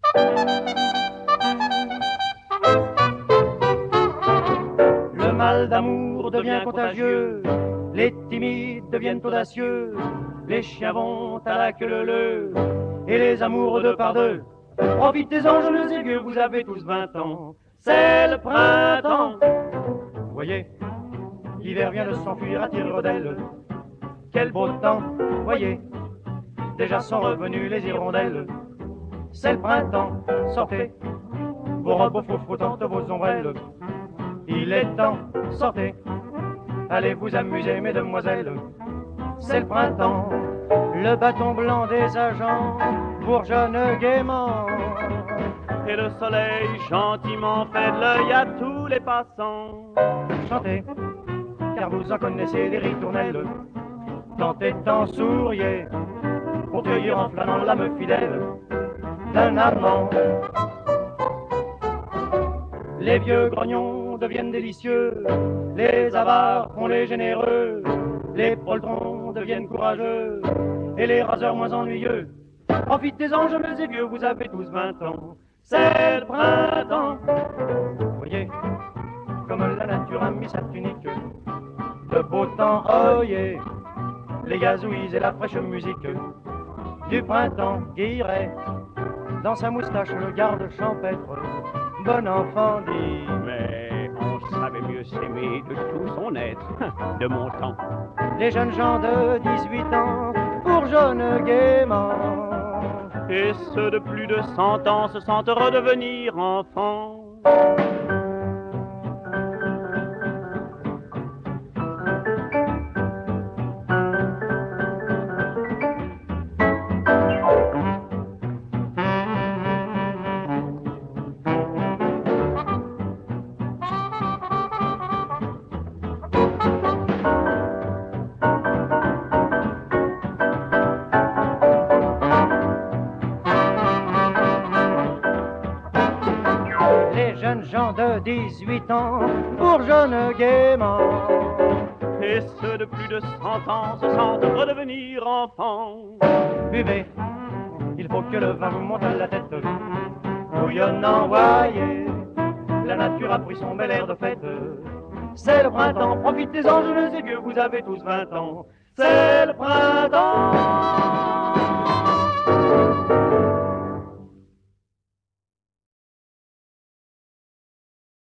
Le mal d'amour devient contagieux, les timides deviennent audacieux, les chiens vont à la queue leu, et les amoureux deux par deux. Profitez-en, jeunes et vieux, vous avez tous 20 ans, c'est le printemps. Voyez, l'hiver vient de s'enfuir à tire-rodelle. Quel beau temps, voyez, déjà sont revenus les hirondelles. C'est le printemps, sortez, vos robes aux frottantes, vos ombrelles. Il est temps, sortez, allez vous amuser, mesdemoiselles. C'est le printemps, le bâton blanc des agents bourgeonne gaiement. Et le soleil gentiment fait de l'œil à tous les passants. Chantez, car vous en connaissez des ritournelles. Tant et tant souriez, pour cueillir en flânant l'âme fidèle d'un amant. Les vieux grognons deviennent délicieux, les avares font les généreux, les poltrons deviennent courageux, et les raseurs moins ennuyeux. Profitez-en, jeunes et vieux, vous avez tous 20 ans, c'est le printemps. Voyez, comme la nature a mis sa tunique, de beau temps, oyez, les gazouilles et la fraîche musique du printemps qui irait dans sa moustache le garde champêtre, bon enfant dit. Mais on savait mieux s'aimer de tout son être, de mon temps. Les jeunes gens de 18 ans bourgeonnent gaiement. Et ceux de plus de 100 ans se sentent redevenir enfants. Les jeunes gens de 18 ans bourgeonnent gaiement. Et ceux de plus de 100 ans se sentent redevenir enfants. Buvez, il faut que le vin vous monte à la tête. Bouillonnant, voyez, la nature a pris son bel air de fête. C'est le printemps, profitez-en, jeunes et vieux, vous avez tous 20 ans. C'est le printemps.